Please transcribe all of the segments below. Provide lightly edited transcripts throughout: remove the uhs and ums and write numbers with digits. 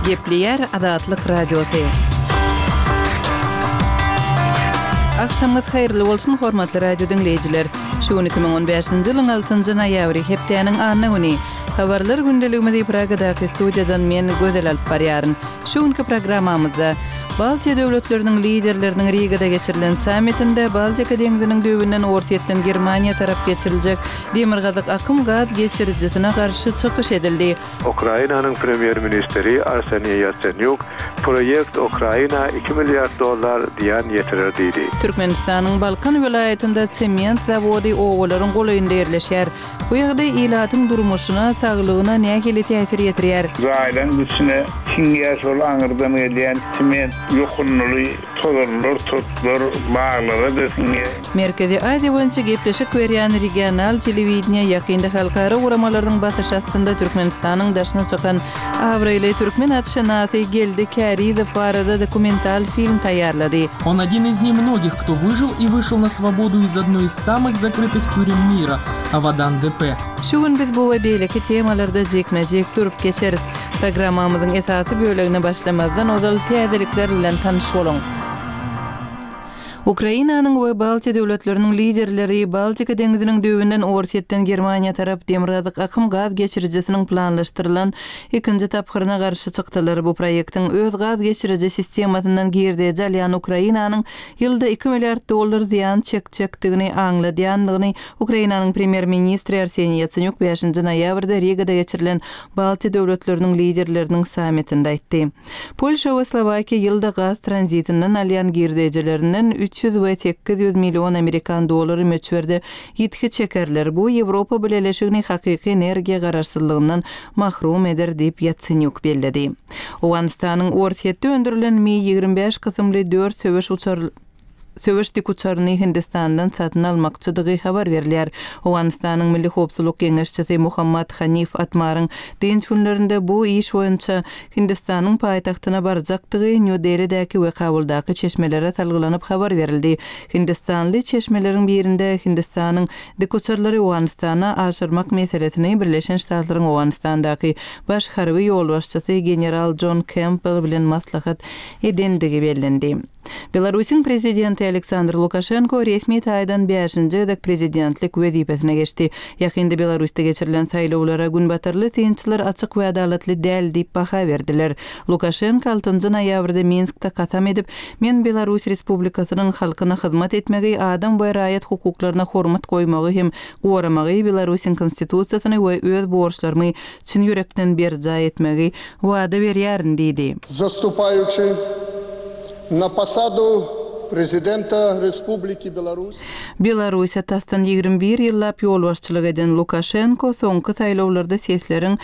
Gepleyer Adatlyk Radiosu. Akşamınız hayırlı bolsun hormatly radio dinleyijiler. Şu 2015-nji ýylyň 6-njy noýabry hepdeniň anyny güni. Habarlar gündeligimizi Pragadaky studiýadan men gözel alyp barýaryn. Şu günki programmamyzda Baltiya döwletleriniň liderleriniň Rigada geçirilen sammitinde Baltika deňiziniň döwünden ortaýetden Germaniýa tarap geçiriljek demirgazyk akym gaz geçiricisine garşy çykyş edildi. Ukrainanyň premier ministeri Arseniy Yatsenyuk projekt Ukraina $2 milyar diýen ýetirir diýdi. Türkmenistanyň Balkan welaýatynda sement zawody owalaryň golaýynda ýerleşýär. Bu ýagdaý ilatyň durmuşyna, saglygyna nähili täsir ýetirýär. Ailen güçüne kingiýäş bolan aňyrdan gelýän sement ýokunly tozlar bağlara döşünýär. Merkezi Aziýa boýunça gepleşik berýän regional telewizioniýa ýakynda halkara uramalaryň batyş astynda Türkmenistanyň daşyna çykan Avraýly Türkmen atşynasy geldi Karizow barada dokumental film taýýarlady. Он один из немногих, кто выжил и вышел на свободу из одной из самых закрытых тюрем мира – Авадан-ДП. Şu gün biz bu we beýleki temalarda jekmejek durup geçeriz. Programmamyzyň esasy bölegine başlamazdan ozal täzelikler bilen tanyş boluň. Ukrainanyň we Baltiya döwletleriniň liderleri Baltika deňiziniň döwünden ortaýetden Germaniýa tarap demirgazyk akym gaz geçiricisiniň planlaşdyrylan ikinji tapgyryna garşy çykdylar. Bu proýektiň öz gaz geçirici sistemasyndan girdi jalyan Ukrainanyň ýylda $2 milyar ziýan çekjekdigini aňladýandygyny Ukrainanyň premier ministri Arseniy Yatsenyuk 5-nji noýabrda Rigada geçirilen Baltiya döwletleriniň liderleriniň sammitinde aýtdy. Polşa we Slovakiýa ýylda gaz tranzitinden alýan girdejilerinden 300 milyon Amerikan dolary möçberde ýitki çekerler. Bu Ýewropa Birleşigini hakyky energiýa garaşsızlygyndan mahrum eder diýip Yatsenyuk belledi. Owganistanyň ortaýetde öndürilen Mi-25 kysymly 4 söwüşdik uçaryny Hindistandan satyn almakçydygy habar berilýär. Owganistanyň milli howpsuzlyk geňeşçisi Muhammad Hanif Atmaryň dinç günlerinde bu iş boýunça Hindistanyň paýtagtyna barjakdygy New Delhi'däki we Kabuldaky çeşmelere salgylanyp habar berildi. Hindistanly çeşmeleriň birinde Hindistanyň dikuçarlary Owganistana aşyrmak meselesini Birleşen Ştatlaryň Owganistandaky baş harby ýolbaşçysy general John Campbell bilen maslahat edendigi bellendi. Belarusyň prezidenti Aleksandr Lukashenko resmi taýdan 5-nji ýyldyk prezidentlik wezipesine geçdi. Ýakynda Belarusda geçirilen saýlawlara günbatarly synçylar açyk we adalatly däl diýip baha berdiler. Lukashenko 6-njy noýabrda Minskde kasam edip, "Men Belarus Respublikasynyň halkyna hyzmat etmegi, adam we raýat hukuklaryna hormat goýmagy hem goramagy, Belarusyň konstitusiýasyny we öz borçlarymy çyn ýürekden berja etmegi wada berýärin" diýdi. Zastupаючи на посаду Prezidenta Respubliki Belarus. Belarusiýa tasdan 21 ýyllap ýolbaşçylyk eden Lukashenko soňky saýlawlarda sesleriň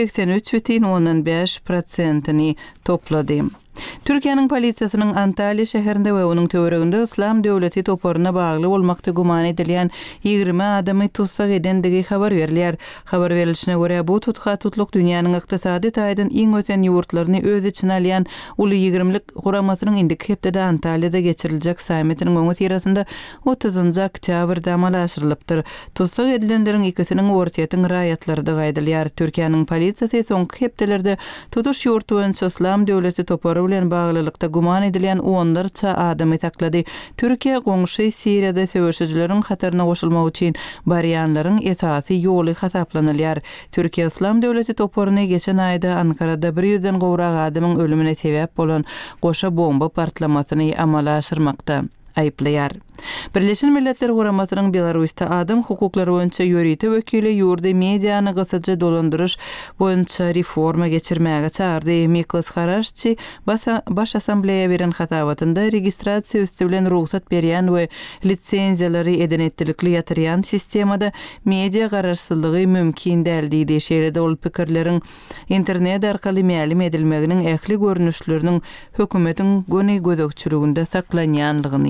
83,5%-ni toplady. Türkiýanyň polisiýasynyň Antaliýa şäherinde we onuň töwereginde Islam döwleti toporyna bagly bolmakda guman edilýän 20 adamy tutsak edendigi habar berilýär. Habar berilişine görä bu tutkatlyk dünýäniň ykdysady taýdan iň öten ýurtlaryny öz içine alýan uly 20lik guramasynyň indiki hepde Antaliýada geçiriljek sammitiň öňü tirasynda 30 oktýabrda amala aşyrylypdyr. Tutsak edilenleriň ikisiniň ortaýetin raýatlary da gaýdylýar. Türkiýanyň polisiýasy soňky hepdelerde tutuş ýurty boýunça Islam döwleti topory bilen baglylykda guman edilýän onlarça adamy taklady. Türkiýe goňşy Siriýada söwüşçüleriň hataryna goşulmak üçin barýanlaryň esasy ýoly hasaplanylýar. Türkiýe Islam döwleti toporyny geçen aýda Ankarada 100den gowrak adamyň ölümine sebäp bolan goşa bomba partlamasyny amala aşyrmakda aýplaýar. Birleşen Milletler Guramasynyň Belarusda adam hukuklary boýunça ýörüýte wekili ýurda mediany gysaça dolandyryş boýunça reforma geçirmäge çağırdy. Miklas Haraşçy baş assambleýa beren hatabatynda registrasiýa üstü bilen ruhsat berýän we litsenziýalary edenetlikli ýatyrýan sistemada media garaşsyzlygy mümkin däl diýdi. Şeýle-de ol pikirleriň internet arkaly mälim edilmeginiň ähli görnüşleriniň hökümetiň göni gözekçiliginde saklanýanlygyny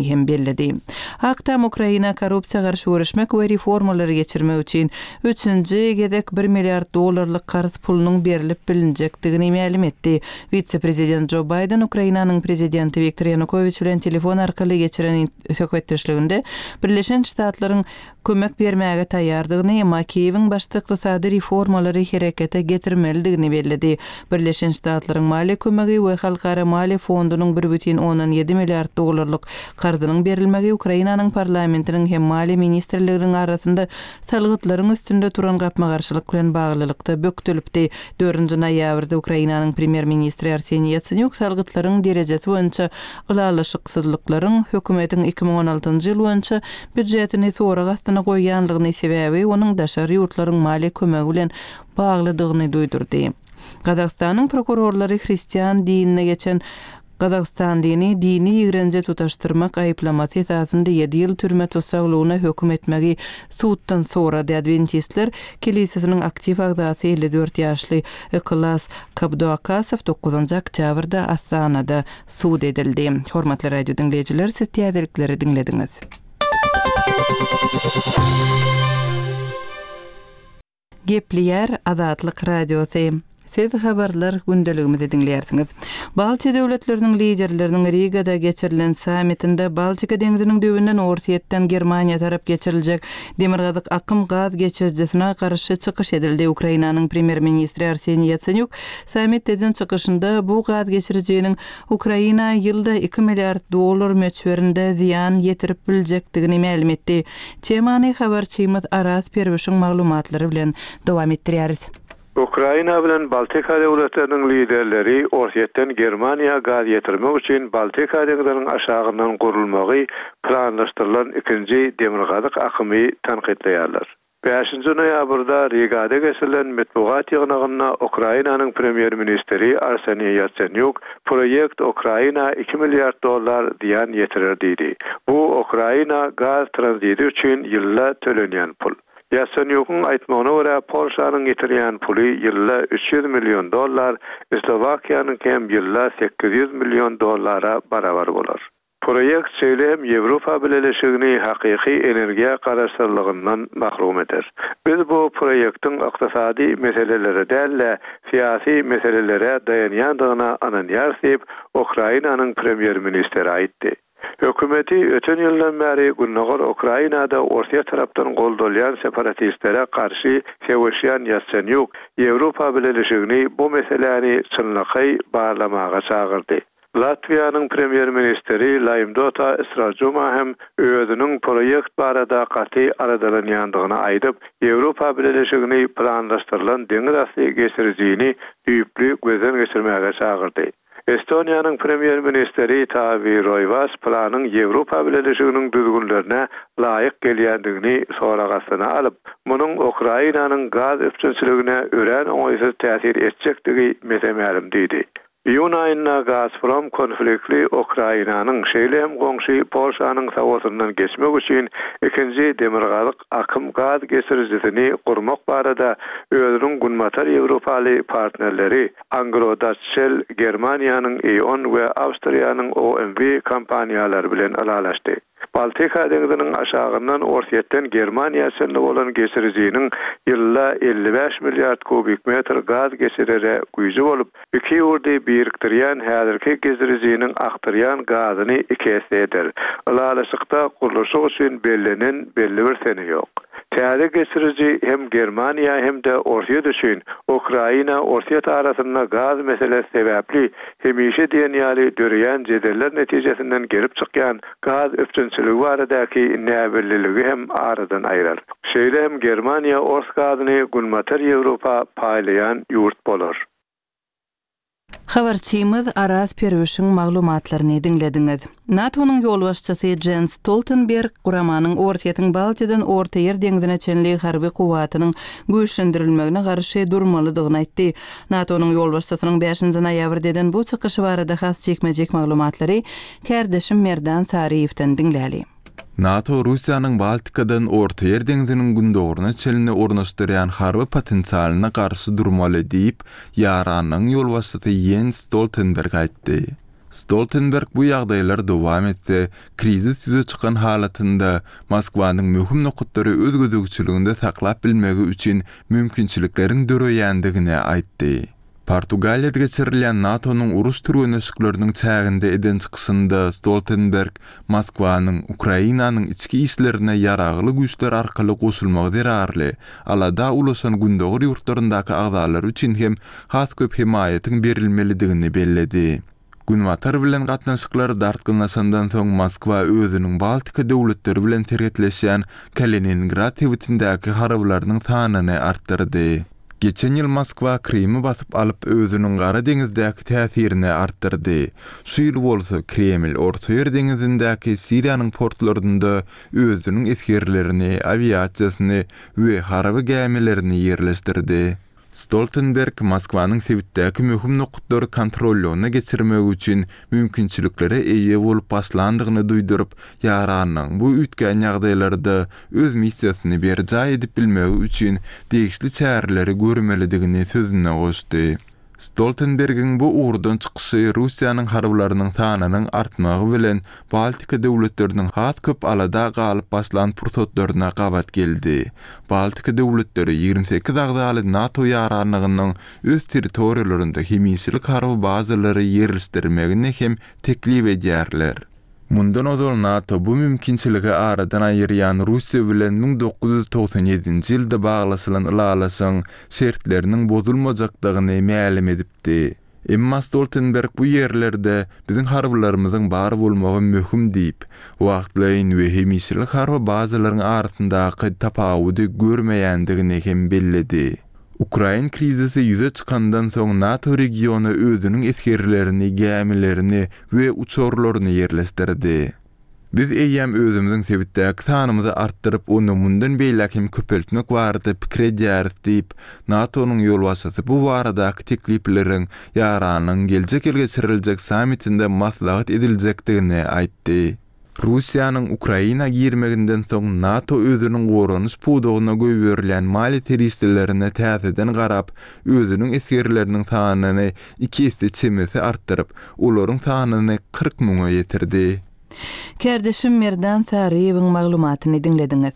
hem belledi. Aktam Ukraina korrupsiya garşy görüşmek we reformalary geçirmek üçin 3-nji gezek $1 milyard qarz pulunyň berilip bilinjekdigini ma'lum etdi. Vice-prezident Joe Biden Ukrainanyň prezidenti Viktor Yanukovych bilen telefon arkaly geçiren söhbetdeşliginde Birleşen Ştatlaryň kömek bermäge taýýardygyny, emma Kiýewiň başly ykdysady reformalary herekete getirmelidigini belledi. Birleşen Ştatlaryň maliýe kömegi we Halkara Maliýe Fondunyň $1,7 milyard qarzynyň berilmegi Ukrainanyň parlamentiniň hem maliýe ministrliginiň arasynda salgytlaryň üstünde turan gapma garşylyk bilen baglylykda bökdülipdi. 4-nji noýabrda Ukrainanyň premier ministri Arseniy Yatsenyuk salgytlaryň derejesi boýunça ulalaşyksyzlyklaryň hökümetiň 2016-njy ýyl boýunça büdjetini sorak astyna goýýanlygyny sebäbi onuň daşary ýurtlaryň maliýe kömegi bilen baglydygyny duýdurdy. Kazakstanyň prokurorlary Hristiýan dinine geçen Kazakistan dini ýigrenje tutaşdyrmak aýplamasy esasynda 7 ýyl türme tutsaglygyna hökm etmegi suwtdan sorady. Adventistler kilisiýasynyň aktiv agzasy 54 ýaşly Ikhlas Kabdoakasow 9-njy oktýabrda Astanada suwd edildi. Hormatly radio dinleýijiler, siz täzelikleri dinlediňiz. Gepliýär Azatlyk radiosy. Siz habarlar gündeligimizi dinleýärsiňiz. Balçy döwletleriniň liderleriniň Rigada geçirilen sammitinde Balçyka deňiziniň döwünden Orsiýetden Germaniýa tarap geçiriljek demirgazyk akym gaz geçirjesine garşy çykyş edildi. Ukrainanyň premier ministri Arseniy Yatsenyuk sammitden çykyşynda bu gaz geçirjeginiň Ukraina ýylda $2 milyard möçberinde ziýan ýetirip biljekdigini ma'lum etdi. Temany habarçymyz Aras Perwişiň maglumatlary bilen dowam etdirýäris. Ukraina bilen Baltika döwletleriniň liderleri Orsiýetden Germaniýa gaz ýetirmek üçin Baltika deňiziniň aşagyndan gurulmagy planlaşdyrylan ikinji demirgazyk akymy tanqidleýärler. 5-nji noýabrda Rigada geçirilen medpugat ýygnagyna Ukrainanyň premier ministri Arseniy Yatsenyuk proýekt Ukraina $2 milyard diýen ýetirir diýdi. Bu Ukraina gaz tranziti üçin ýylla tölenýän pul. Yatsenyuk'un aýtmagyna görä Polşanyň getirýän puly ýylla $300 milyon, Slowakiýanyň hem ýylla $800 milyon barabar bolar. Proýekt söýlem Ýewropa Birleşigini hakyky energiýa garaşdyrlygyndan mahrum eder. Biz bu proýektiň ykdysady meselelere däl, syýasy meselelere dayanýandygyna ananýar diýip Ukrainanyň premier ministri aýtdy. Hökümeti öten ýyldan bäri günnagar Ukrainada Orsiýa tarapdan goldolýan separatistlere karşı sevişýän Yatsenyuk Ýewropa Birleşigini bu meseleni çynlaky barlamaga çagyrdy. Latviýanyň premier ministri Laimdota Israjuma hem özüniň proýekt barada gaty aradalanýandygyny aýdyp, Ýewropa Birleşigini planlaşdyrylan deňiz asty geçirjegini düýpli gözden geçirmäge çagyrdy. Estoniýanyň premier ministri Taavi Roivas planyň Ýewropa Birleşiginiň düzgünlerine laýyk gelýändigini soragasyna alyp, munyň Ukrainanyň gaz öpçünçiligine ören oňaýsyz täsir etjekdigi meselem diýdi. Ýun aýyna Gazprom konfliktli Ukrainanyň şeýlem goňşy Polşanyň sowatyndan geçmek üçin ikinji demirgazyk akym gaz geçirjesini gurmak barada özüniň günmatar Ýewropaly partnerleri Anglo-Dutch Germaniýanyň E.ON we Awstriýanyň OMV kompaniýalary bilen alalaşdy. Baltika deňiziniň aşagyndan Orsiýetden Germaniýa sende bolan geçirjeginiň ýylla 55 milyard kubik metr gaz geçirere güýji bolup, iki ýurdy biriktirýän häzirki geçirjeginiň aktyrýan gazyny ikisi eder. Alalaşykda gurulşy üçin bellenen belli bir sene ýok. Täze geçirji hem Germaniýa hem de Orsiýet üçin Ukraina Orsiýet arasynda gaz meselesi sebäpli hemişe diýen ýaly döreýän jedeller netijesinden gelip çykýan gaz öpçünçiligi baradaky näbirliligi hem aradan aýrar. Şeýle hem Germaniýa Ors gazyny günmatar Ýewropa paýlayan ýurt bolar. Habarçymyz Aras Perwişiň maglumatlaryny dinlediňiz. NATO'nun ýol başçysy Jens Stoltenberg guramanyň Orsiýetiň Baltiýadan Orta Ýer deňizine çenli harby kuwatynyň güýçlendirilmegine garşy durmalydygyny aýtdy. NATO'nun ýol başçysynyň 5-nji noýabrda bu çykyşy barada has çekmejek maglumatlary kärdeşim Merdan Sariýewden dinläli. NATO Russiýanyň Baltikadan Orta Ýer deňiziniň gündoguruna çelini ornaşdyrýan harby potensialyna garşy durmaly diýip ýaranyň ýol başçysy Jens Stoltenberg aýtdy. Stoltenberg bu ýagdaýlar dowam etse, krizis ýüze çykan halatynda Moskwanyň möhüm nokatları öz gözegçiliginde saklap bilmegi üçin mümkinçilikleriň döreýändigine aýtdy. Portugaliýada geçirilen NATO'nun urus türgönüşikleriniň çäginde eden çykysynda Stoltenberg Moskwanyň Ukrainanyň içki işlerine ýaragly güýçler arkaly goşulmagy derarly, alada ulasan gündogur ýurtlaryndaky agdalar üçin hem has köp himayatyň berilmelidigini belledi. Günwatar bilen gatnaşyklar dartgynlaşandan soň Moskwa özüniň Baltika döwletleri bilen tergetleşýän Kaliningrad tewitindäki harablarynyň sanyny artdyrdy. Geçen ýyl Moskwa Krimi basyp alyp özüniň Gara deňizdäki täsirini artdyrdy. Şu ýyl bolsa Kreml Orta Ýer deňizindäki Siriýanyň portlarynda özüniň eskerlerini, aviasiýasyny we haraby gemelerini ýerleşdirdi. Stoltenberg Moskwanyň sewitdäki möhüm nokatlary kontrollyna geçirmek üçin mümkinçiliklere eýe bolup başlandygyny duýdurup, ýaranyň bu ütgän ýagdaýlarda öz missiýasyny berjä edip bilmegi üçin degişli çäreleri görmelidigini sözüne goşdy. Stoltenberg'in bu uğurdan çykyşy Russiýanyň harbylarynyň sanynyň artmagy bilen Baltika döwletleriniň has köp alada galyp başlan pursatlaryna gabat geldi. Baltika döwletleri 28 agdaly NATO ýaranynyň öz territoriýalarynda hemisilik harby bazalary ýerleşdirmegini hem teklip edýärler. Mundan odol NATO bu mümkinçiligi aradan ayıryan Russiya bilen 1997-nji ýylda baglasylan ylalasyň şertleriniň bozulmajakdygyny ma'lum edipdi. Emma Stoltenberg bu ýerlerde biziň harbylarymyzyň bar bolmagy möhüm diýip, wagtlaýyn we hemisilik harby bazalaryň arasyndaky tapawudy görmeýändigini hem belledi. Ukrain krizisi ýüze çykandan soň NATO regiony özüniň eskerlerini, gemilerini we uçorlaryny ýerleşdirdi. Biz eýem özümiziň sewitdäki sanymyzy artdyryp, onu mundan beýle hem köpeltmek barada pikir edýäris diýip, NATO'nun ýolbaşçysy bu baradaky teklipleriň ýaranyň geljek ýyl geçiriljek sammitinde maslahat ediljekdigini aýtdy. Russiýanyň Ukraina girmeginden soň NATO özüniň goranys pudugyna göwerilen mali teristlerine täzeden garap, özüniň eskerleriniň sanyny 2 esse çemesi artdyryp, olaryň sanyny 40 000-a ýetirdi. Kerdeşim Merdan Sariýewiň maglumatyny dinlediňiz.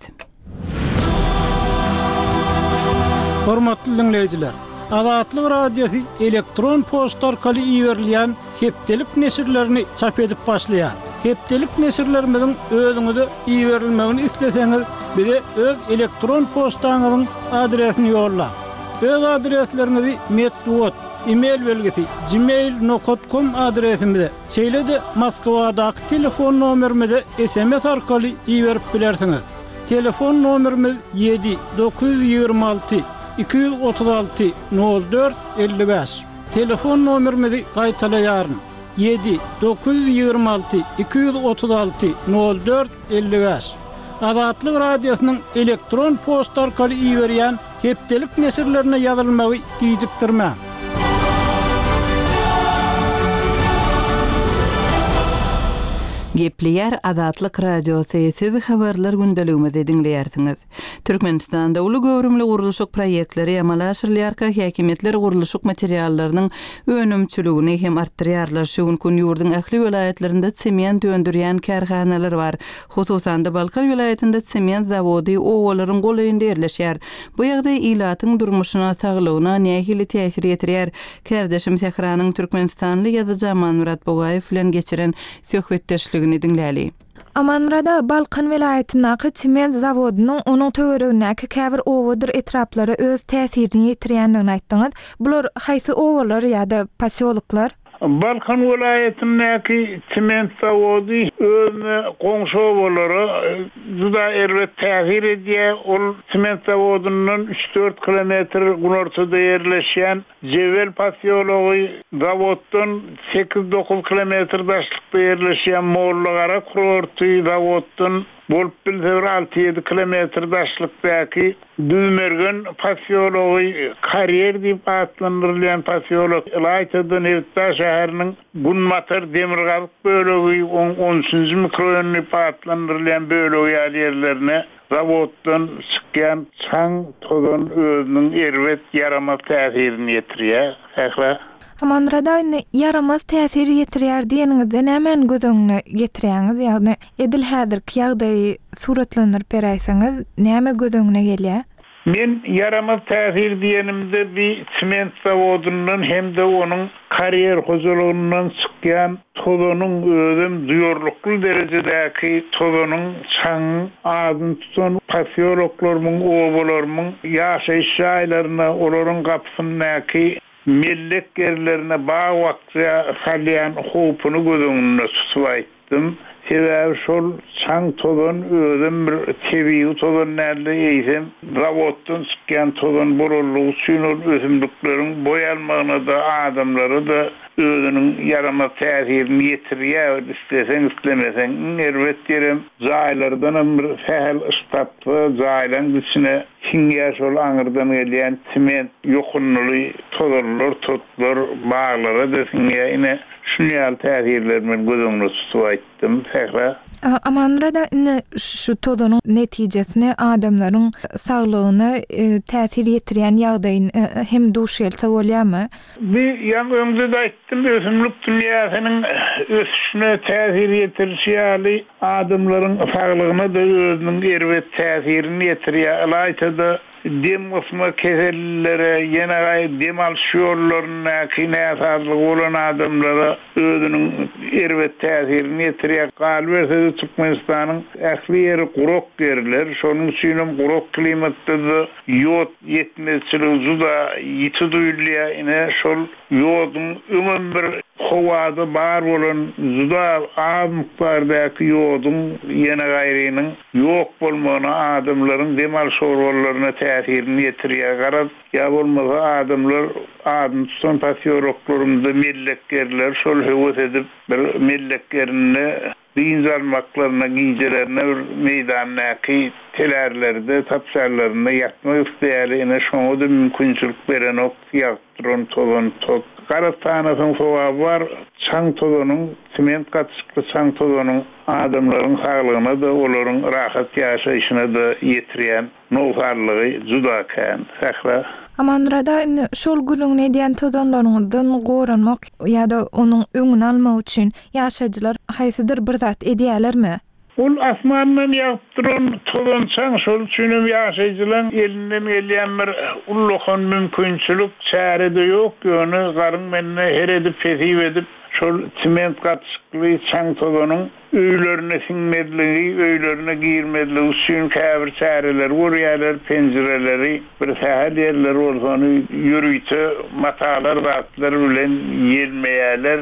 Hormatly dinleýijiler, Azatlyk radiosu elektron posta arkaly ýerilýän hepdelik nesirlerini çap edip başlaýar. Hepdelik nesirlerimiziň özüňize ýerilmegini isleseňiz, bize öz elektron postaňyzyň adresini ýolla. Öz adreslerinizi metduat, e-mail belgisi gmail.com adresimize, şeýle-de Moskwadaky telefon nomerimize SMS arkaly ýerip bilersiňiz. Telefon nomerimiz 7-926 236 04 55. Telefon nomerimizi gaýtalaýaryn. 7-926 236 04 55. Azatlyk radiosynyň elektron posta arkaly ýerilýän hepdelik nesirlerine ýazylmagy gijikdirmä. Gepleýär Azatlyk radiosu siz habarlar gündeligimizi dinleýärsiňiz. Türkmenistanda uly gowrumly gurulşyk proýektleri amala aşyrylýarka häkimetler gurulşyk materiallarynyň önümçiligini hem artdyrýarlar. Şuň gün ýurdun ähli welaýatlarynda sement döndürýän karhanalar bar. Hususan da Balkan welaýatynda sement zawody owalaryň golayynda ýerleşýär. Bu ýagdaý ilatyň durmuşyna, saglygyna nähili täsir ýetirýär. Kardeşim Sehranyň Türkmenistanly ýazyjy Amanmurat Bogaýew bilen geçiren söhbetdeşlik dinläli. Amanmurada Balkan welaýatyndaky sement zawodynyň onuň töweregindäki käbir owadyr etraplary öz täsirini ýetirýändigini aýtdyňyz. Bular haýsy owalar ýa-da poseoloklar? Balkan welaýatyndaky sement zawody özüne goňşy ovalary juda erwet täsir edýär. Ol sement zawodynyň 3-4 kilometr gunortada ýerleşýän Jewel poseology zawoddan 8-9 kilometr daşlykda ýerleşýän Mollagara kurorty zawoddan bolup bilseler 6-7 kilometr daşlykdaky Düzmergen poseology kariyer diýip atlandyrylýan poseolog Laytadan Erta şäheriniň Gunmatar Demirgazyk bölegi 13-nji mikroraýony atlandyrylýan bölegi ýerlerine Zawoddan çıkan çaң tozun özünün erwet yaramaz täsirini ýetirýär. Häkle. Amanrada yaramaz täsir ýetirýär diýeniňizde nämen gözüňe getirýäňiz? Ýagny edil häzirki ýagdaýy suratlandyryp berýäňiz, näme gözüňe gelýär? Men yaramaz täsir diýenimde bir sement zawodundan hem de onun kariyer huzurundan çykýan tozunyň özüm duýarlykly derejedäki tozunyň çaң adyn tutan pasiýologlarymyň, owalarymyň ýaşaýyş şaýlaryna, olaryň gapsyndaky millet gerlerine bağ vakti salyan hopunu gözüňde tutup aýtdym. Sebäbi şol çaң tozun özüm bir tebii tozun näde eýsem, zawoddan çykýan tozun borullygy üçin ösümlikleriň boýalmagyna da adamlary da özüniň yaramaz täsirini ýetirýär, isteseň islemeseň. Nerwet derem, jaýlardan bir sähel ıstaply jaýlaryň içine hingiýär şol aňyrdan gelýän sement ýokunly tozlar, tutlar, bağlara da hingiýär ine şuňal täsirlerden gözüňde tutup aýtdym. Amanrada şu tozunyň netijesini adamlaryň saglygyna täsir ýetirýän ýagdaýyn hem duş gelse bolýarmy? Bir ýa öňde de aýtdym, ösümlik dünýäsiniň ösüşine täsir ýetirýäli adamlaryň saglygyna da özüniň erwet täsirini ýetirýär. Aýtdy dem osma kesellere, ýene dem alşýorlaryna, kinäsazlyk bolan adamlara özüniň erwet täsirini ýetirýär. Galberse Türkmenistanyň ähli ýeri gurok derler. Şonuň üçin gurok klimatda da ýod ýetmezçiligi juda ýiti duýulýar. Ine şol ýodyň ömüm bir howada bar bolan juda az mikdardaky ýodyň ýene gaýrynyň ýok bolmagyna adamlaryň demal şorwallaryna täsirini ýetirýär. Garap ýa bolmasa adamlar adym tutan pasiýologlarymyzda milleklerler şol höwes edip bir milleklerini dinzalmaklaryna, giýjelerine meýdandaky telerlerde, tapşarlarynda ýatmak isleýärli. Ine şoňa da mümkinçilik beren ok ýagdyran tozun tot. Garatanasyň sowaby bar, çaң tozunyň, sement gatşykly çaң tozunyň adamlaryň saglygyna da, olaryň rahat ýaşaýyşyna da ýetirýän nowharlygy juda kän. Amanrada şol gürüň edýän tozonlaryňdan goranmak ýa-da onuň öňüni almak üçin ýaşaýjylar haýsydyr bir zat edýärlermi? Ol asmandan ýagdyran tozon çaң şol üçin ýaşaýjylaryň elinden gelýän bir ulluhan mümkinçilik çärede ýok. Ýöne garyň menne her edip fesip edip şol sement gatşykly çaң tozonyň öýlerine siňmedligi, öýlerine giýirmedligi üçin käbir çäreler görýärler, penjireleri bir sähel ýerler bolsany ýürüýte matalar, zatlar bilen ýelmeýärler,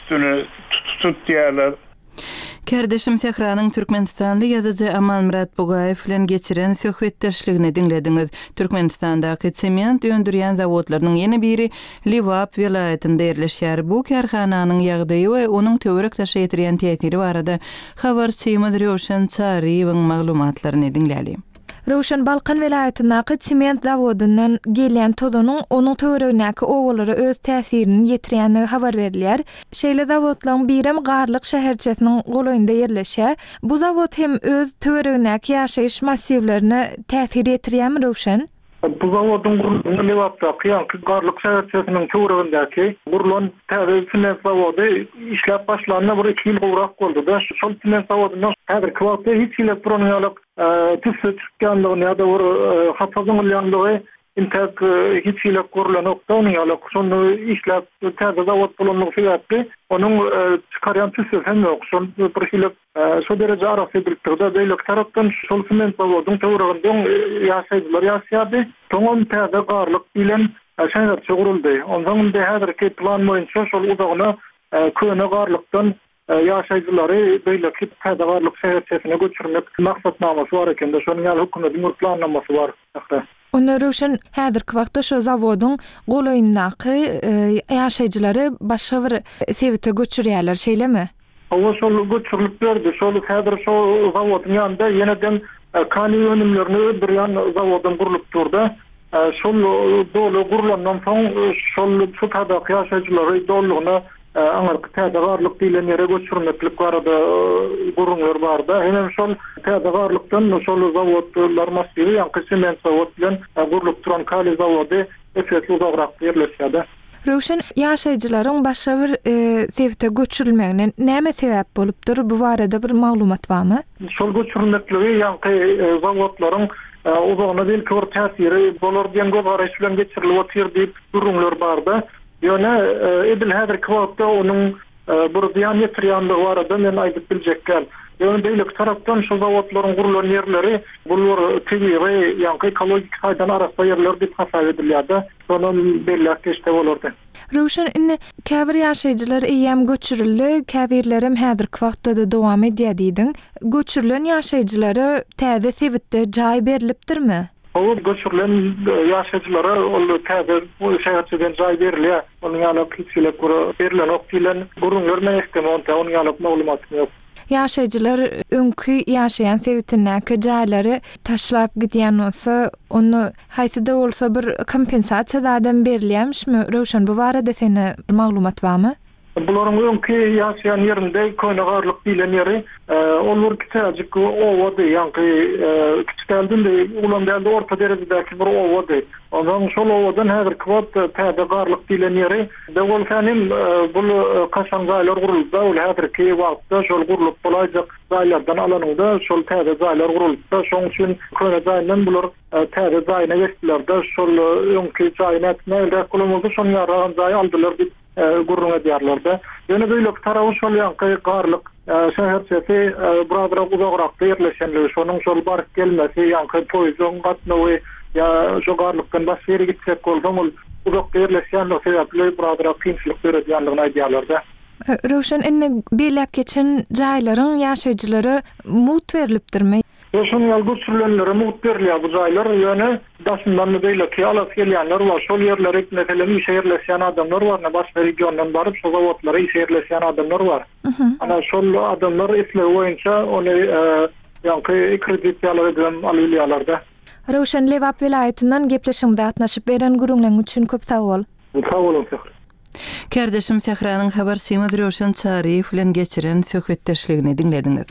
tutýarlar. Kardeşim Sehranyň Türkmenistanly ýazyjy Amalmurat Bugaýew bilen geçiren söhbetdeşligini dinlediňiz. Türkmenistandaky sement öndürýän zawodlarynyň ýene biri Liwap vilayetinde ýerleşýär. Bu karhananyň ýagdaýy we onuň töwerek taşa ýetirýän täsiri barada habarçymyz Röşen Çaryýewiň maglumatlaryny dinläli. Röşen Balkan vilayetindäki sement zawodundan gelýän tozunyň onuň töweregindäki owalary öz täsirini ýetirýänligi habar berilýär. Şeýle zawodlaryň birem Garlyk şäherçesiniň golaýynda ýerleşýär. Bu zawod hem öz töweregindäki ýaşaýyş massivlerine täsir ýetirýärmi Röşen? Bu zawodun gurulmagy Liwapda ýa-ki Garlyk şäherçesiniň töweregindäki gurulan sement zawody işläp başlanana bir 2 ýyl gowrak boldy-da. Şol sement zawodundan häzirki wagtda hiç elektroniýalyk tüsü çıkýanlygyny ýa-da bir hasabyň ýanlygy intek hiç ýyl gurulan oktaňyalyk şonu işläp täze zawod bolanlygy sebäpli onuň çykarýan tüsü hem ýok. Şol bir ýyl şu derece arasy edilipdir-de beýle tarapdan şol sement zawodyň töwereginden ýaşaýdylar ýaşaýdy. Toňam täze garlyk bilen şäher çyguruldy. Ondan da häzirki plan boýunça şol uzagyna köne garlykdan ýaşaýjylary beýle ki täze garlyk şäherçesine göçürmek maksatnamasy bar eken-de şonuň ýaly hökümetiniň planlamasy bar. Onu Röşen häzirki wagtda şu zawodyň golaýyndaky ýaşaýjylary başga bir sebäpde göçürýärler şeýlemi? Owa şol göçürilip berdi. Şol häzir şu zawodyň ýanynda ýene-de kani önümlerini öldürýän zawodyň gurulyp durdy. Şol dolu gurulandan soň şol şu täze ýaşaýjylary dolugyna anarky täzegarlyk diýlen ýere göçürmeklik barada gurulmalar barda. Hem şol täzegarlykdan şol zawodlar massiwy ýa-ni sement zawod bilen gurulup turan kali zawody efetli uzagrak ýerleşýärdi. Röşen ýaşaýjylaryň başga bir sebäpde göçürilmegine näme sebäp bolupdyr? Bu barada bir maglumat barmy? Şol göçürülmekligi ýa-ni zawodlaryň uzagyna belki bir täsiri bolar diýen garaş bilen geçirilip otyr diýip durumlar barda. Ýöne edil häzirki wagtda onuň bir ziýan ýetirýänligi barada men aýdyp biljekler. Ýöne beýlik tarapdan şu zawodlaryň gurulan ýerleri bular tebiği ýa-ni ekologik saýdan arasda ýerler diýip hasap edilýärdi. Sonun belli geçte bolardy. Röşen inni käbir ýaşaýjylar eýem göçürildi, käbirlerim häzirki wagtda da dowam edýärdiň. Göçürilen ýaşaýjylary täze sebitde jaý berilipdirmi? O göçürilen ýaşaýjylara ol täze bu şäherçeden jaý berilýär. Onuň ýalyp kilçilek berilen okdylan gurun görmek istemän, onuň ýalyp maglumatym ýok. Ýaşaýjylar öňkü ýaşaýan sebitindäki jaýlary taşlap gidýän bolsa, onu haýsyda bolsa bir kompensasiýadan berilýärmişmi? Röşen bu barada seni maglumat barmy? Bularyň öňkü ýaşaýan ýerinde Koynagarlyk diýilen ýeri, onlar kitäjik owady, ýa-ni kitäldinde ulan dälde orta derejedäki bir owady. Ondan şol owadan häzirki wagtda Täzegarlyk diýilen ýeri, dewel hänim bu kaşan gaýlar gurulda, ol häzirki wagtda şol gurulup bolajak gaýlardan alanynda şol täze gaýlar gurulda, şoň üçin köne gaýlan bular täze gaýna geçdiler-de, şol öňkü gaýna näde kullanyldy, şoň ýaragan gaý aldylar diýip gurrun edýärler-de. Ýöne beýlik tarawy şol ýa-ni garlyk şäherçesi birazra uzagrak ýerleşenligi, şonuň şol baryp gelmesi, ýa-ni poýzon gatnawy ýa şo garlykdan başga ýere gitsek bolsam ol uzak ýerleşýänligi sebäpli birazra kynçylyk berýärligini aýdýarlar-da. Röşen inni beýlep geçen jaýlaryň ýaşaýjylary mut berilipdirmi? Şoň ýaly göçürilenlere mut berilýär bu jaýlar, ýöne daşyndan beýleki alas gelýänler bar, şol ýerlere meselem işe ýerleşýän adamlar bar, başga regiondan baryp şol zawodlara işe ýerleşýän adamlar bar. Ana şol adamlar islew boýunça ony ýa-ni kredit ýalyp alýarlar-da. Röşen Lewap vilayatynyň gepleşiginde gatnaşyp beren gurulmaň üçin köp sag bol. Sag bolun. Kardeşim Sehranyň habar Semad Röşen Çariýew bilen geçiren söhbetdeşligini dinlediňiz.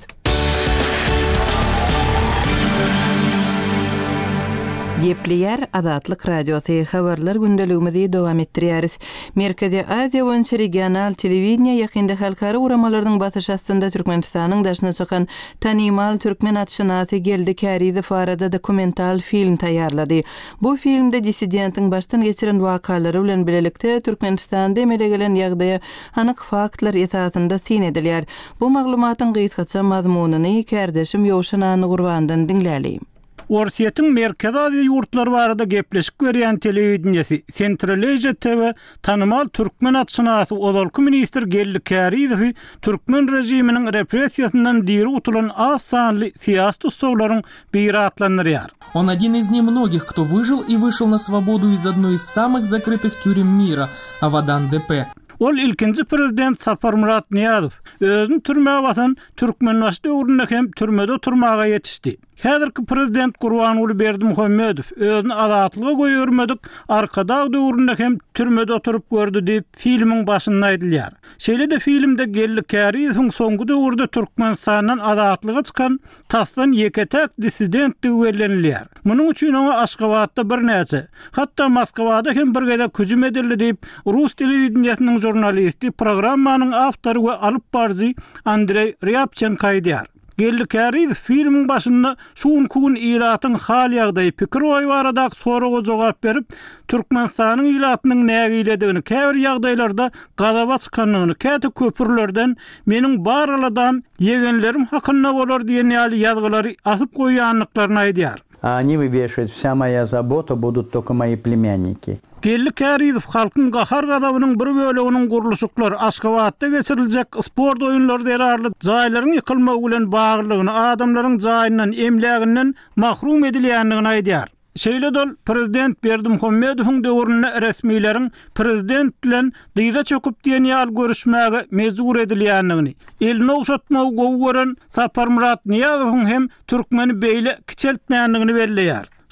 Gepleýär Azatlyk radiosy habarlar gündeligimizi dowam etdirýäris. Merkezi Aziýa boýunça regional telewizniýa ýakynda halkara uramalarynyň basyş astynda Türkmenistanyň daşyna çykan tanymal türkmen atşynasy geldi Kärizew arada dokumental film taýýarlady. Bu filmde dissidentin baştan geçiren wakalary bilen bilelikde Türkmenistanda emele gelen ýagdaýa anyk faktlar esasynda sin edilýär. Bu maglumatyň gysgaça mazmunyny kardeşim Ýowşan Any Gurbandan dinläli. Orsiýetiň Merkezi Aziýa ýurtlary barada gepleşik berýän telewizniýasy Central Asia TV tanymal türkmen atşynasy Ozalky ministr Gelli Kärizew türkmen rejiminiň repressiýasyndan diri utulan az sanly siýasat ustawlaryň biri atlandyrýar. Он один из немногих, кто выжил и вышел на свободу из одной из самых закрытых тюрем мира – Avadan DP. Ol ilkinji prezident Saparmurat Niýazow özüni türmäge batan türkmenbaşy döwründe hem türmede oturmaga ýetişdi. Häzirki prezident Gurbanuly Berdimuhammedow özüni azatlyga goýurmadyk, arkada döwründe hem türmede oturup gördü diýip filmiň başynda aýdylýar. Şeýle-de filmde Gelli Kärizewiň soňky döwürde Türkmenistandan azatlyga çykan taslan ýeketek dissidentdigi bellenilýär. Munyň üçin ona Aşgabatda bir näçe, hatda Moskwada hem bir gede küjüm edildi diýip Rus telewizniýasynyň jurnalisti programmanyň awtory we alyp barjy Andrey Ryabchenko aýdýar. Gelli Kärizew filmiň başynda şunkun ýylatyň hal ýagdaýy pikir oýbaradak soraga jogap berip, Türkmenistanyň ýylatynyň näge ýledigini, käbir ýagdaýlarda gazaba çykanlygyny, käte köpürlerden meniň baraladam ýegenlerim hakynda bolar diýen ýazgylary asyp goýýanlyklaryny aýdýar. Они вывешивают, вся моя забота будут только мои племянники. Gelli Kärizew halkyň gahar gadabynyň bir böleginiň guruluşyklary Aşgabatda geçiriljek sport oýunlary derarly jaýlaryň ýykylmagy bilen baglygyny, adamlaryň jaýyndan, emläginden mahrum edilýändigini aýdýar. Şeýle-de prezident Berdimuhammedowyň döwründe resmiýleriň prezident bilen dyza çöküp diýen ýaly görüşmäge mejbur edilýändigini, elini uşatmagy gowy gören Saparmurat Niýazowyň hem türkmeni beýle kiçeltmändigini belleýär.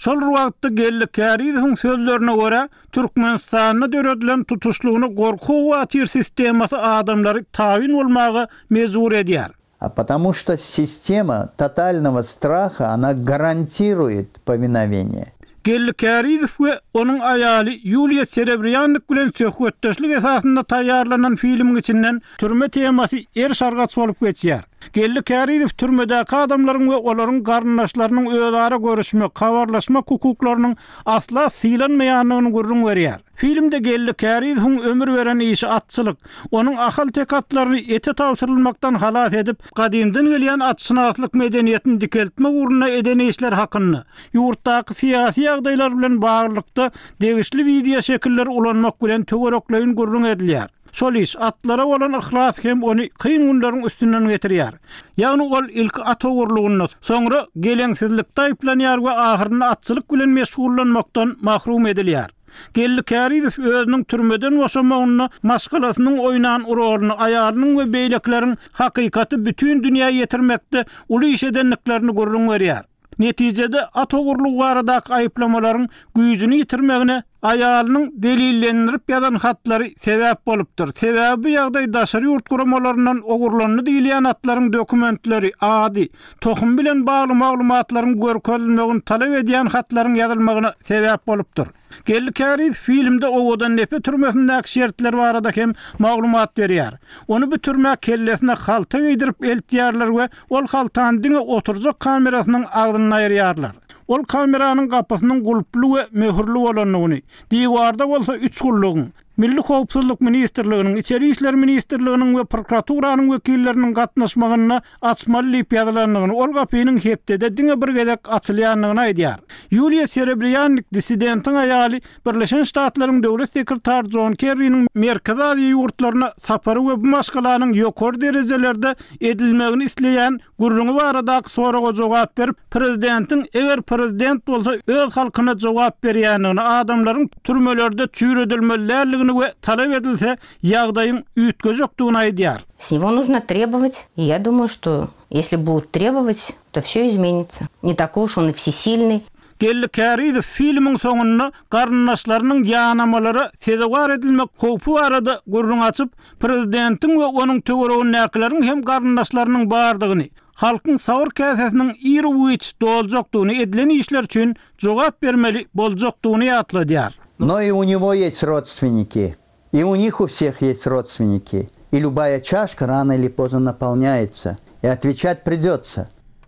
Şol wagtda gelli Karizowyň sözlerine görä Türkmenistanyna döredilen tutuşlugyny gorku we atyr sistemasy adamlary tawin bolmagy mezur edýär. Потому что система тотального страха, она гарантирует повиновение. Gelli Karizow we onun aýaly Yulia Serebryannyk bilen söhbetdeşlik esasında taýýarlanan filmiň içinden türme temasy şargaç bolup geçýär. Gelli Karizow türmedäki adamlaryň we olaryň garyndaşlarynyň özara görüşmek, kawarlaşma hukuklarynyň asla sylanmaýanyny görüň berýär. Filmde Gelli Karizowyň ömür beren işi atçylyk, onun ahal tekatlaryny ete tawsyrylmakdan halat edip, gadymdan gelýän atçynaklyk medeniýetini dikeltme uğruna eden işler hakyny, ýurtdaky syýasy ýagdaýlar bilen baglykda degişli video şekilleri ulanmak bilen töwerekleýin görüň edilýär. Şol iş atlara bolan ihlas hem onu kıyın günlerin üstünden getirýär. Ýagny ol ilk at ogurlugyny, soňra geleňsizlik taýplanýar we ahyrynda atçylyk bilen meşgullanmakdan mahrum edilýär. Gelli Karizow özüniň türmeden boşamagyny, maskalasynyň oynan roluny, aýalynyň we beýlekleriň hakykaty bütün dünýä ýetirmekde uly iş edenliklerini görüň berýär. Netijede at ogurlugy baradaky aýplamalaryň güýjüni ýitirmegine aýalynyň delillendirip ýazan hatlary sebäp bolupdyr. Sebäbi ýagdaý daşary ýurt guramalaryndan ogurlanyny diýilýän atlaryň dokumentleri ady, tohum bilen bagly maglumatlaryň görkezilmegini talap edýän hatlaryň ýazylmagyna sebäp bolupdyr. Gelli Karizow filmde owadan nepe türmesindäki şertler barada hem maglumat berýär. Onu bu türme kellesine halta giydirip eltýärler we ol haltany diňe oturjak kamerasynyň agdyny aýyrýarlar. Ol kameranyň gapysynyň gulply we möhürli bolanyny, diýwarda bolsa 3 gullugyň, Milli Howpsuzlyk Ministrliginiň, İçeri işler Ministrliginiň we prokuraturaryň wekilleriniň gatnaşmagyna açmaly diýip ýazylanlygyny, ol gapynyň hepdede diňe bir gedek açylýanlygyny aýdýar. Yulia Serebryannyk disidentiň aýaly Birleşen Ştatlaryň döwlet sekretary John Kerryniň Merkez Aziýa ýurtlaryna sapary we bu maşgalanyň ýokary derejelerde edilmegini isleýän gurrungy baradaky soraga jogap berip, prezidentiň eger prezident bolsa öz halkyna jogap berýänligini, adamlaryň türmelerde çüýredilmelilerligini we talap edilse ýagdaýyň üýtgejekdigini aýdýar. С него нужно требовать, и я думаю, что если будут требовать, то все изменится. Не такой уж он и всесильный. Gelli Karizow filmiň soňunda garyndaşlarynyň ýanamalary sezewar edilmek howpy arada gurrun açyp, prezidentiň we onuň töweregini näkilerin hem garyndaşlarynyň bardygyny, halkyň sawr käsesiniň iri uýç doljakdygyny, edilen işler üçin jogap bermeli boljakdygyny ýatladýar. Но и у него есть родственники, и у них у всех есть родственники. И любая чашка рано или поздно наполняется, и отвечать придется.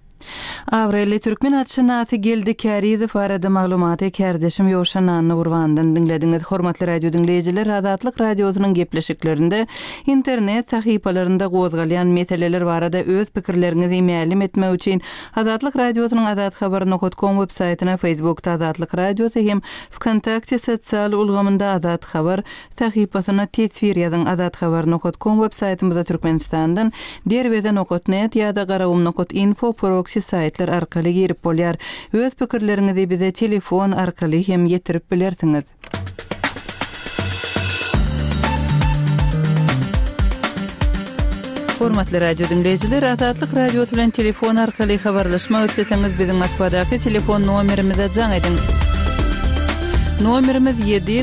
Avreli Türkmen atşynasy Gelli Karizow arada maglumaty kardeşim Ýoşan Anny Urwandan dinlediňiz. Hormatly radio dinleyijiler, Azatlyk radiosynyň gepleşiklerinde internet sahypalarynda gozgalýan meseleler barada öz pikirleriňizi ma'lum etmek üçin Azatlyk radiosynyň azathabar.com websaýtyna, Facebookda Azatlyk radiosy hem Wkontakte sosial ulgamynda Azat Habar sahypasyna tesvir ýazyň. Azathabar.com websaýtymyzda Türkmenistandan derweden.net ýa-da garawum.info proxy saytlar arkaly girip bolýar. Öz pikirleriňizi bize telefon arkaly hem ýetirip bilersiňiz. Hormatly radio dinleyijiler, Azatlyk radiosy bilen telefon arkaly habarlaşmak isleseňiz biziň Moskvadaky telefon nomerimize jaň edin. Nomerimiz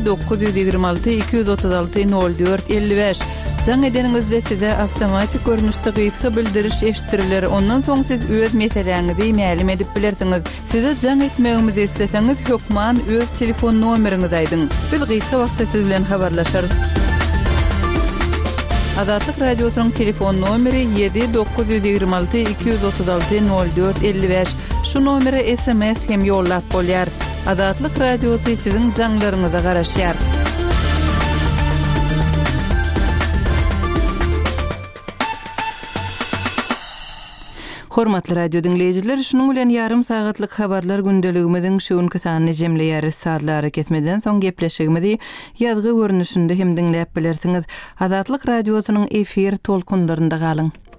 7-926-236-04-55. Jaň edeningizde size awtomatik görnüşde gysga bildiriş eşitdiriler. Ondan soň siz öz meseleňizi ma'lum edip bilersiňiz. Size jaň etmegimizi isteseňiz hökman öz telefon nomeriňizi aýdyň. Biz gysga wagtda siz bilen habarlaşarys. Azatlyk radiosynyň telefon nomeri 7-926-236-04-55. Şu nomere SMS hem ýollap bolýar. Azatlyk radiosy siziň jaňlaryňyza garaşýar. Hormatly radio dinleyijiler, şunuň bilen ýarym sagatlyk habarlar gündeligimiziň şuňky sanyny jemleýäris. Satlary kesmeden soň gepleşigimizi ýazgy görnüşinde hem dinläp bilersiňiz. Azatlyk radiosynyň efir tolkunlarynda galyň.